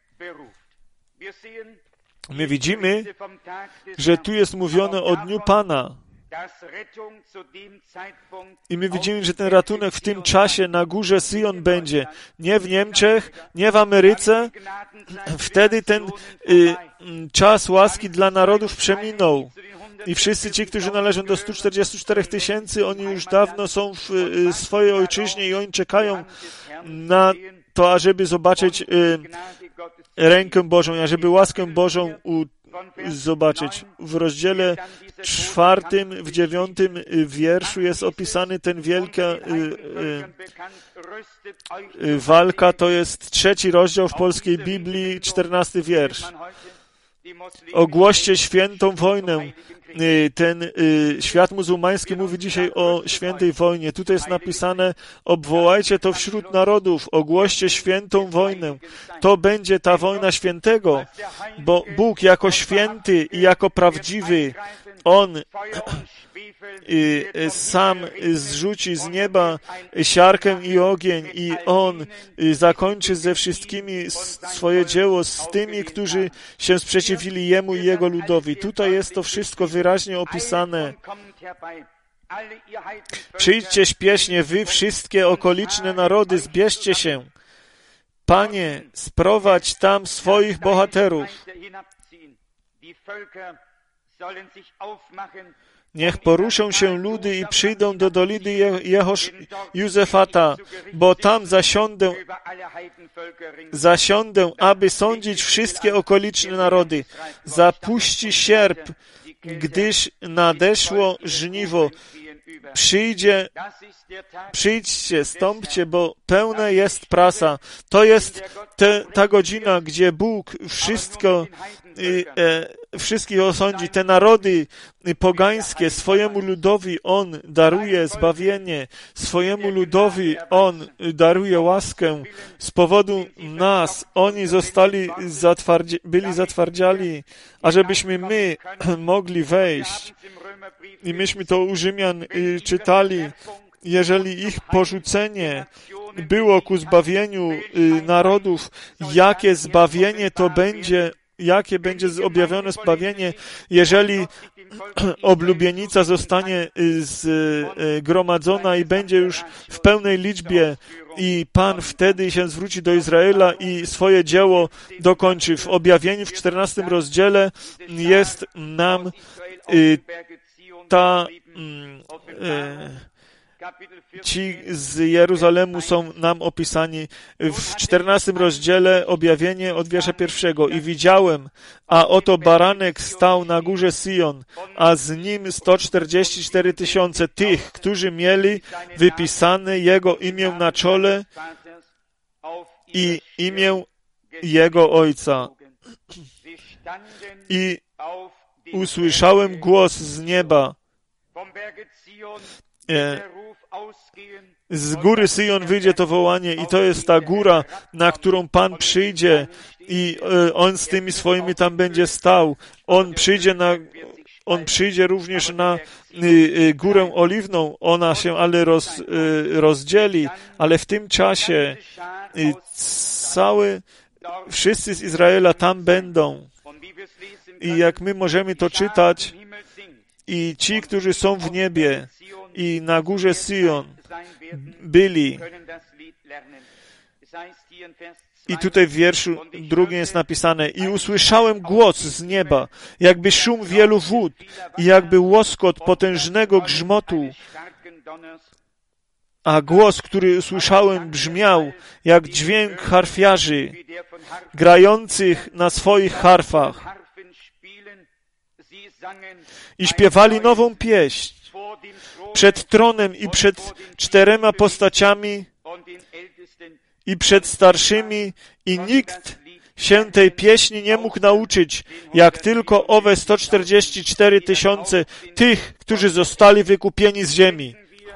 My widzimy, że tu jest mówione o dniu Pana. I my widzimy, że ten ratunek w tym czasie na górze Syjon będzie. Nie w Niemczech, nie w Ameryce. Wtedy ten y, czas łaski dla narodów przeminął. I wszyscy ci, którzy należą do stu czterdziestu czterech tysięcy, oni już dawno są w y, swojej ojczyźnie i oni czekają na to, ażeby zobaczyć y, rękę Bożą, ażeby łaskę Bożą u, zobaczyć. W rozdziale czwartym, w dziewiątym wierszu jest opisany ten wielka y, y, y, walka. To jest trzeci rozdział w polskiej Biblii, czternasty wiersz. Ogłoście świętą wojnę. Ten y, świat muzułmański mówi dzisiaj o świętej wojnie. Tutaj jest napisane: obwołajcie to wśród narodów, ogłoście świętą wojnę. To będzie ta wojna świętego, bo Bóg jako święty i jako prawdziwy, On y, y, sam zrzuci z nieba siarkę i ogień i On y, zakończy ze wszystkimi swoje dzieło, z tymi, którzy się sprzeciwili Jemu i Jego ludowi. Tutaj jest to wszystko wyraźnie opisane. Przyjdźcie śpiesznie, wy wszystkie okoliczne narody, zbierzcie się. Panie, sprowadź tam swoich bohaterów. Niech poruszą się ludy i przyjdą do doliny Je- Jehosz Józefata, bo tam zasiądę, zasiądę, aby sądzić wszystkie okoliczne narody. Zapuści sierp, gdyż nadeszło żniwo. Przyjdzie, przyjdźcie, stąpcie, bo pełna jest prasa. To jest te, ta godzina, gdzie Bóg wszystko, y, e, wszystkich osądzi. Te narody pogańskie, swojemu ludowi On daruje zbawienie. Swojemu ludowi On daruje łaskę. Z powodu nas oni zostali zatwardzie, byli zatwardziali, ażebyśmy my mogli wejść. I myśmy to u Rzymian y, czytali. Jeżeli ich porzucenie było ku zbawieniu y, narodów, jakie zbawienie to będzie, jakie będzie objawione zbawienie, jeżeli oblubienica zostanie zgromadzona i będzie już w pełnej liczbie i Pan wtedy się zwróci do Izraela i swoje dzieło dokończy. W objawieniu w czternastym rozdziale jest nam y, ta y, ci z Jeruzalemu są nam opisani w czternastym rozdziale, objawienie od wiersza pierwszego. I widziałem, a oto baranek stał na górze Syjon, a z nim sto czterdzieści cztery tysiące tych, którzy mieli wypisane Jego imię na czole i imię Jego Ojca. I usłyszałem głos z nieba. E, Z góry Syjon wyjdzie to wołanie i to jest ta góra, na którą Pan przyjdzie i e, On z tymi swoimi tam będzie stał. On przyjdzie na, On przyjdzie również na y, y, górę oliwną. Ona się ale roz, y, rozdzieli, ale w tym czasie y, cały, wszyscy z Izraela tam będą. I jak my możemy to czytać, i ci, którzy są w niebie, i na górze Sion byli. I tutaj w wierszu drugim jest napisane: i usłyszałem głos z nieba, jakby szum wielu wód i jakby łoskot potężnego grzmotu. A głos, który usłyszałem, brzmiał jak dźwięk harfiarzy grających na swoich harfach. I śpiewali nową pieśń przed tronem i przed czterema postaciami i przed starszymi, i nikt się tej pieśni nie mógł nauczyć, jak tylko owe sto czterdzieści cztery tysiące tych, którzy zostali wykupieni z ziemi.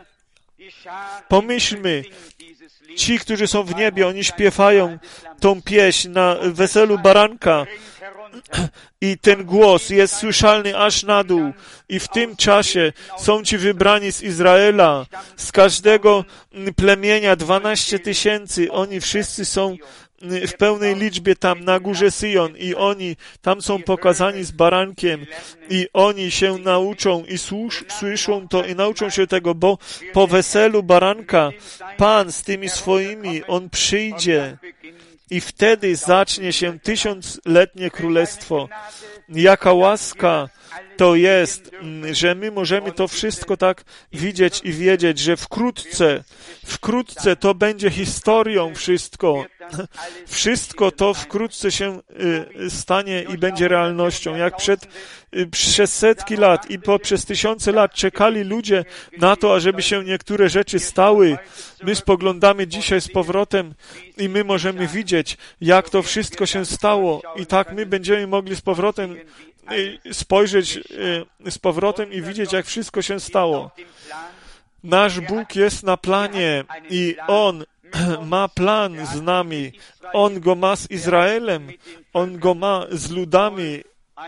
Pomyślmy, ci, którzy są w niebie, oni śpiewają tą pieśń na weselu baranka i ten głos jest słyszalny aż na dół. I w tym czasie są ci wybrani z Izraela, z każdego plemienia dwanaście tysięcy. Oni wszyscy są w pełnej liczbie tam na górze Syjon i oni tam są pokazani z barankiem i oni się nauczą i słusz, słyszą to i nauczą się tego, bo po weselu baranka Pan z tymi swoimi, On przyjdzie i wtedy zacznie się tysiącletnie królestwo. Jaka łaska to jest, że my możemy to wszystko tak widzieć i wiedzieć, że wkrótce, wkrótce to będzie historią wszystko. Wszystko to wkrótce się stanie i będzie realnością. Jak przed, przez setki lat i poprzez tysiące lat czekali ludzie na to, ażeby się niektóre rzeczy stały, my spoglądamy dzisiaj z powrotem i my możemy widzieć, jak to wszystko się stało. I tak my będziemy mogli z powrotem spojrzeć z powrotem i widzieć, jak wszystko się stało. Nasz Bóg jest na planie i On ma plan z nami. On go ma z Izraelem. On go ma z ludami.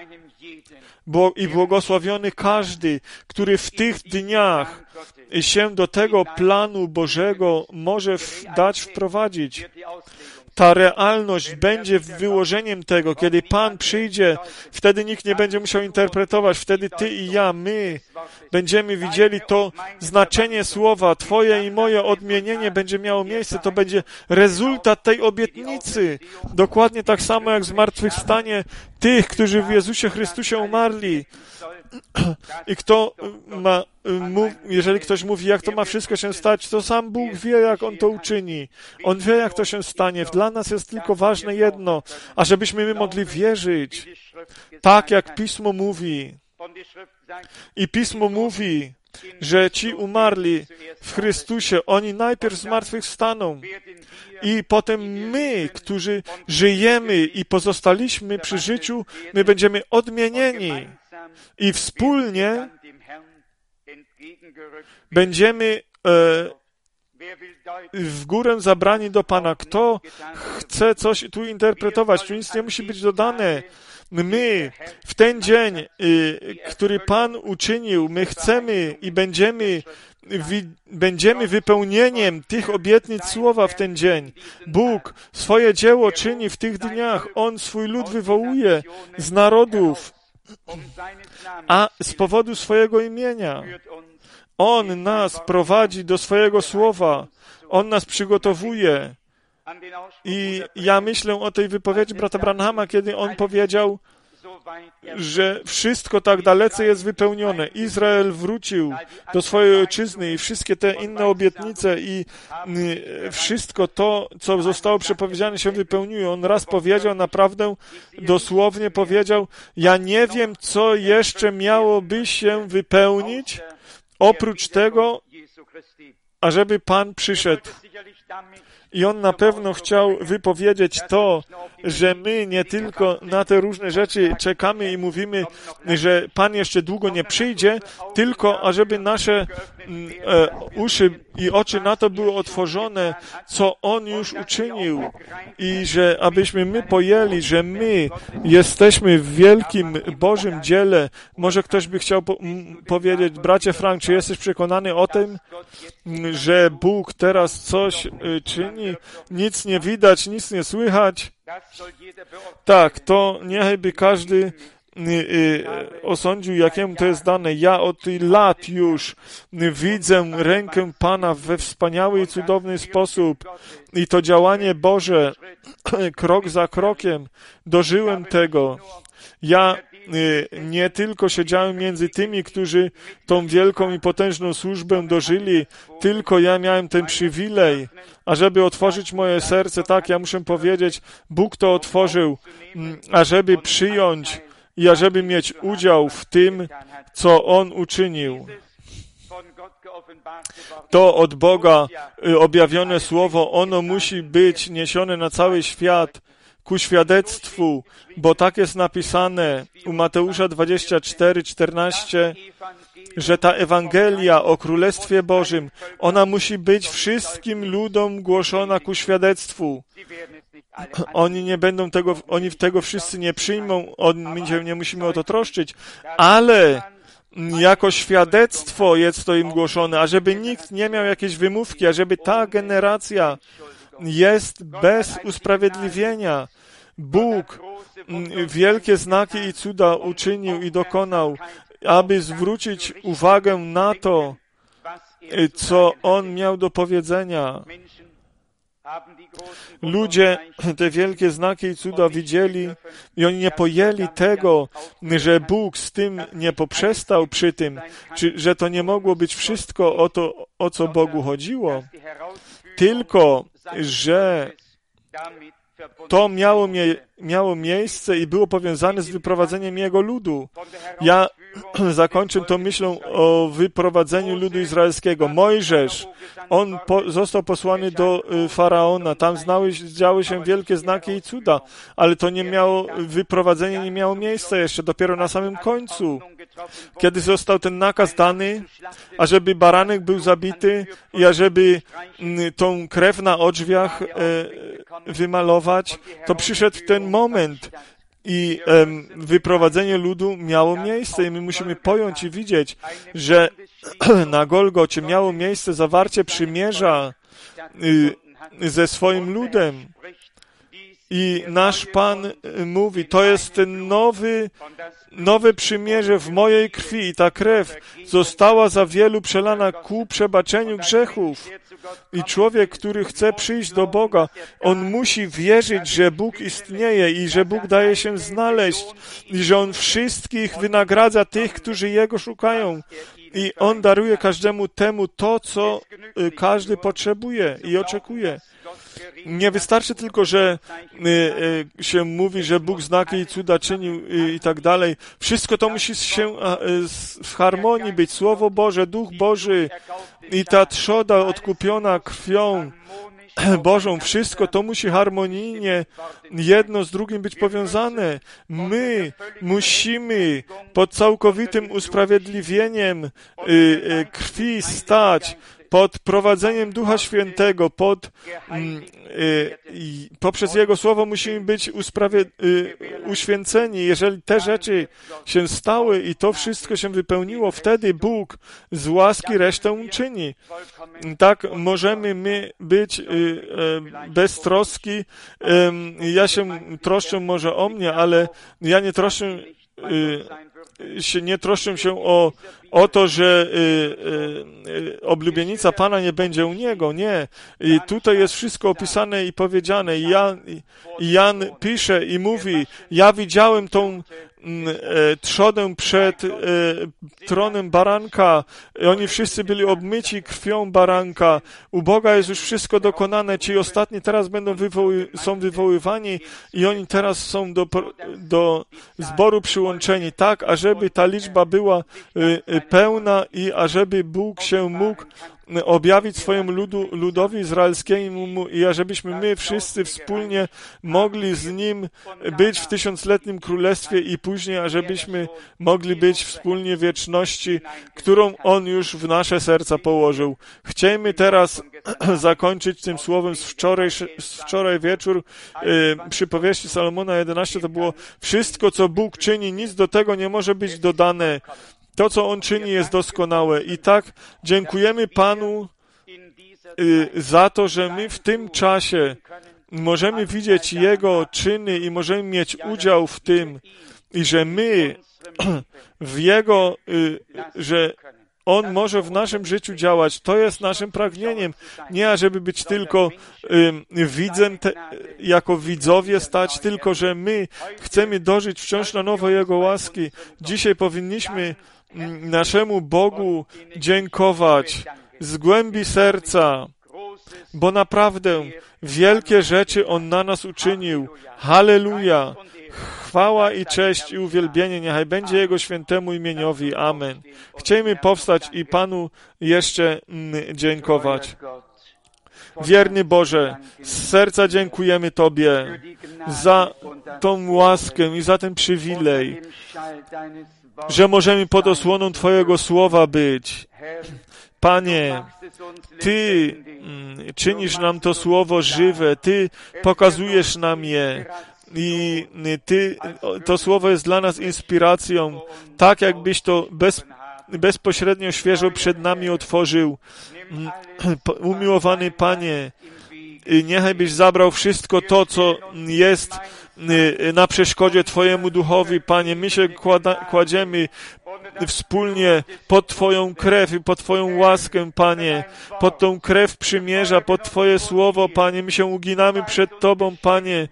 Bo i błogosławiony każdy, który w tych dniach się do tego planu Bożego może dać wprowadzić. Ta realność będzie wyłożeniem tego, kiedy Pan przyjdzie, wtedy nikt nie będzie musiał interpretować, wtedy ty i ja, my będziemy widzieli to znaczenie słowa, Twoje i moje odmienienie będzie miało miejsce, to będzie rezultat tej obietnicy. Dokładnie tak samo jak zmartwychwstanie tych, którzy w Jezusie Chrystusie umarli. I kto ma, mów, jeżeli ktoś mówi, jak to ma wszystko się stać, to sam Bóg wie, jak On to uczyni. On wie, jak to się stanie. Dla nas jest tylko ważne jedno, ażebyśmy my mogli wierzyć, tak jak Pismo mówi. I Pismo mówi, że ci umarli w Chrystusie, oni najpierw zmartwychwstaną i potem my, którzy żyjemy i pozostaliśmy przy życiu, my będziemy odmienieni. I wspólnie będziemy e, w górę zabrani do Pana. Kto chce coś tu interpretować, tu nic nie musi być dodane. My w ten dzień, y, który Pan uczynił, my chcemy i będziemy, wi, będziemy wypełnieniem tych obietnic słowa w ten dzień. Bóg swoje dzieło czyni w tych dniach. On swój lud wywołuje z narodów, a z powodu swojego imienia. On nas prowadzi do swojego słowa. On nas przygotowuje. I ja myślę o tej wypowiedzi brata Branhama, kiedy on powiedział, że wszystko tak dalece jest wypełnione. Izrael wrócił do swojej ojczyzny i wszystkie te inne obietnice i wszystko to, co zostało przepowiedziane, się wypełniło. On raz powiedział, naprawdę dosłownie powiedział, ja nie wiem, co jeszcze miałoby się wypełnić, oprócz tego, ażeby Pan przyszedł. I on na pewno chciał wypowiedzieć to, że my nie tylko na te różne rzeczy czekamy i mówimy, że Pan jeszcze długo nie przyjdzie, tylko ażeby nasze e, uszy i oczy na to były otworzone, co On już uczynił i że abyśmy my pojęli, że my jesteśmy w wielkim Bożym dziele. Może ktoś by chciał po- m- powiedzieć, bracie Frank, czy jesteś przekonany o tym, że Bóg teraz coś y, czyni? Nic nie widać, nic nie słychać. Tak, to niechby każdy osądził, jakiemu to jest dane. Ja od lat już widzę rękę Pana we wspaniały i cudowny sposób i to działanie Boże, krok za krokiem, dożyłem tego. Ja nie tylko siedziałem między tymi, którzy tą wielką i potężną służbę dożyli, tylko ja miałem ten przywilej, ażeby otworzyć moje serce, tak, ja muszę powiedzieć, Bóg to otworzył, ażeby przyjąć i ażeby mieć udział w tym, co On uczynił. To od Boga objawione słowo, ono musi być niesione na cały świat, ku świadectwu, bo tak jest napisane u Mateusza dwadzieścia cztery, czternaście, że ta Ewangelia o Królestwie Bożym, ona musi być wszystkim ludom głoszona ku świadectwu. Oni nie będą tego, oni tego wszyscy nie przyjmą, my się nie musimy o to troszczyć, ale jako świadectwo jest to im głoszone, ażeby nikt nie miał jakiejś wymówki, ażeby ta generacja jest bez usprawiedliwienia. Bóg wielkie znaki i cuda uczynił i dokonał, aby zwrócić uwagę na to, co On miał do powiedzenia. Ludzie te wielkie znaki i cuda widzieli i oni nie pojęli tego, że Bóg z tym nie poprzestał przy tym, czy, że to nie mogło być wszystko o to, o co Bogu chodziło, tylko, że to miało, mie- miało miejsce i było powiązane z wyprowadzeniem Jego ludu. Ja zakończę tą myślą o wyprowadzeniu ludu izraelskiego. Mojżesz, on po, został posłany do y, Faraona. Tam znały, działy się wielkie znaki i cuda, ale to nie miało, wyprowadzenie nie miało miejsca jeszcze, dopiero na samym końcu. Kiedy został ten nakaz dany, ażeby baranek był zabity i ażeby y, tą krew na odrzwiach y, wymalować, to przyszedł ten moment i um, wyprowadzenie ludu miało miejsce i my musimy pojąć i widzieć, że na Golgocie miało miejsce zawarcie przymierza y, ze swoim ludem. I nasz Pan mówi, to jest ten nowy, nowe przymierze w mojej krwi i ta krew została za wielu przelana ku przebaczeniu grzechów. I człowiek, który chce przyjść do Boga, on musi wierzyć, że Bóg istnieje i że Bóg daje się znaleźć i że On wszystkich wynagradza tych, którzy Jego szukają. I On daruje każdemu temu to, co każdy potrzebuje i oczekuje. Nie wystarczy tylko, że y, y, się mówi, że Bóg znaki i cuda czynił y, i tak dalej. Wszystko to musi się y, w harmonii być. Słowo Boże, Duch Boży i ta trzoda odkupiona krwią Bożą, wszystko to musi harmonijnie jedno z drugim być powiązane. My musimy pod całkowitym usprawiedliwieniem y, y, krwi stać, pod prowadzeniem Ducha Świętego, pod, mm, y, y, poprzez Jego Słowo musimy być usprawie, y, uświęceni. Jeżeli te rzeczy się stały i to wszystko się wypełniło, wtedy Bóg z łaski resztę uczyni. Tak możemy my być y, y, bez troski. Y, ja się troszczę może o mnie, ale ja nie troszczę y, się, nie troszczę się o, o to, że y, y, oblubienica Pana nie będzie u Niego. Nie. I tutaj jest wszystko opisane i powiedziane. I Jan, i Jan pisze i mówi, ja widziałem tą trzodę przed e, tronem baranka. Oni wszyscy byli obmyci krwią baranka. U Boga jest już wszystko dokonane. Ci ostatni teraz będą wywoły, są wywoływani i oni teraz są do, do zboru przyłączeni, tak, ażeby ta liczba była e, pełna i ażeby Bóg się mógł objawić swojemu ludu, ludowi izraelskiemu i ażebyśmy my wszyscy wspólnie mogli z Nim być w tysiącletnim królestwie i później, ażebyśmy mogli być wspólnie w wieczności, którą On już w nasze serca położył. Chciejmy teraz zakończyć tym słowem z wczoraj, z wczoraj wieczór yy, przypowieści Salomona jedenaście, to było wszystko, co Bóg czyni, nic do tego nie może być dodane. To, co On czyni, jest doskonałe. I tak dziękujemy Panu y, za to, że my w tym czasie możemy widzieć Jego czyny i możemy mieć udział w tym, i że my w Jego, że On może w naszym życiu działać. To jest naszym pragnieniem. Nie ażeby być tylko widzem, te, jako widzowie stać, tylko że my chcemy dożyć wciąż na nowo Jego łaski. Dzisiaj powinniśmy naszemu Bogu dziękować z głębi serca, bo naprawdę wielkie rzeczy On na nas uczynił. Halleluja! Chwała i cześć i uwielbienie niechaj będzie Jego świętemu imieniowi. Amen. Chciejmy powstać i Panu jeszcze dziękować. Wierny Boże, z serca dziękujemy Tobie za tą łaskę i za ten przywilej, że możemy pod osłoną Twojego słowa być. Panie, Ty czynisz nam to słowo żywe, Ty pokazujesz nam je i Ty, to słowo jest dla nas inspiracją, tak jakbyś to bez, bezpośrednio świeżo przed nami otworzył. Umiłowany Panie, niechaj byś zabrał wszystko to, co jest na przeszkodzie Twojemu duchowi, Panie. My się kłada, kładziemy wspólnie pod Twoją krew i pod Twoją łaskę, Panie, pod tą krew przymierza, pod Twoje słowo, Panie. My się uginamy przed Tobą, Panie.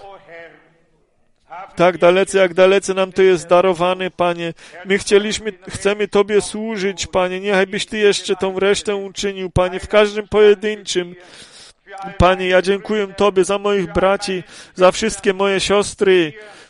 Tak dalece, jak dalece nam to jest darowane, Panie. My chcieliśmy, chcemy Tobie służyć, Panie. Niechaj byś Ty jeszcze tą resztę uczynił, Panie, w każdym pojedynczym. Panie, ja dziękuję Tobie za moich braci, za wszystkie moje siostry,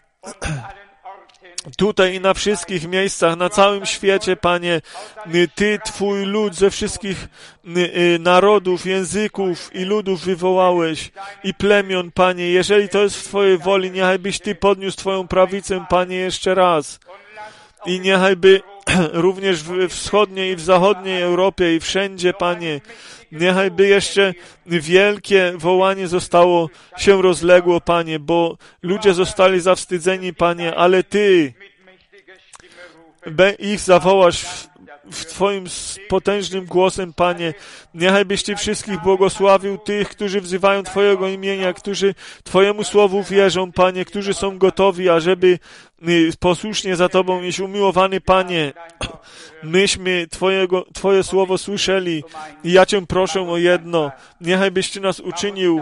tutaj i na wszystkich miejscach, na całym świecie, Panie. Ty, Twój lud ze wszystkich narodów, języków i ludów wywołałeś i plemion, Panie. Jeżeli to jest w Twojej woli, niechaj byś Ty podniósł Twoją prawicę, Panie, jeszcze raz. I niechaj by również w wschodniej i w zachodniej Europie i wszędzie, Panie, niechaj by jeszcze wielkie wołanie zostało się rozległo, Panie, bo ludzie zostali zawstydzeni, Panie, ale Ty ich zawołasz w, w Twoim potężnym głosem, Panie. Niechaj byś Ty wszystkich błogosławił, tych, którzy wzywają Twojego imienia, którzy Twojemu słowu wierzą, Panie, którzy są gotowi, ażeby posłusznie za Tobą iść. Umiłowany Panie, myśmy Twojego, Twoje słowo słyszeli i ja Cię proszę o jedno. Niechaj byś Ty nas uczynił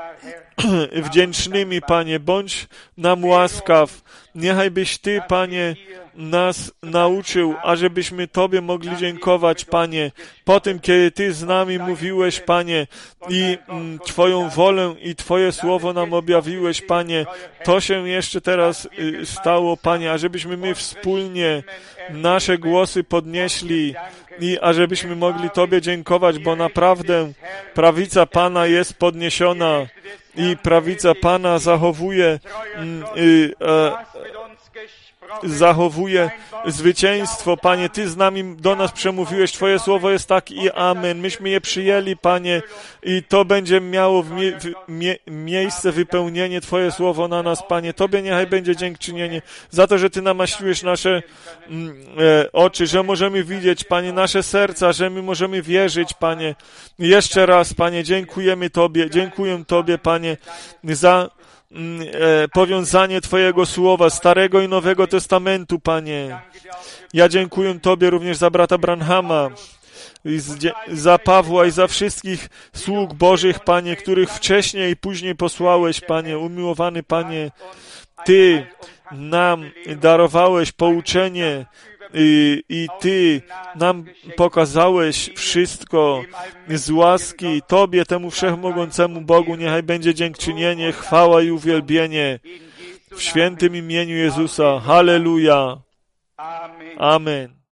wdzięcznymi, Panie. Bądź nam łaskaw. Niechaj byś Ty, Panie, nas nauczył, ażebyśmy Tobie mogli dziękować, Panie, po tym, kiedy Ty z nami mówiłeś, Panie, i mm, Twoją wolę i Twoje słowo nam objawiłeś, Panie. To się jeszcze teraz y, stało, Panie, ażebyśmy my wspólnie nasze głosy podnieśli i ażebyśmy mogli Tobie dziękować, bo naprawdę prawica Pana jest podniesiona i prawica Pana zachowuje y, y, y, zachowuje zwycięstwo. Panie, Ty z nami do nas przemówiłeś, Twoje słowo jest tak i amen. Myśmy je przyjęli, Panie, i to będzie miało w mie- w mie- miejsce, wypełnienie Twoje słowo na nas, Panie. Tobie niechaj będzie dziękczynienie za to, że Ty namaściłeś nasze mm, e, oczy, że możemy widzieć, Panie, nasze serca, że my możemy wierzyć, Panie. Jeszcze raz, Panie, dziękujemy Tobie, dziękuję Tobie, Panie, za E, powiązanie Twojego słowa, Starego i Nowego Testamentu, Panie. Ja dziękuję Tobie również za brata Branhama, i z, za Pawła i za wszystkich sług Bożych, Panie, których wcześniej i później posłałeś, Panie. Umiłowany Panie, Ty nam darowałeś pouczenie I, i Ty nam pokazałeś wszystko z łaski. Tobie, temu wszechmogącemu Bogu, niechaj będzie dziękczynienie, chwała i uwielbienie w świętym imieniu Jezusa. Halleluja. Amen.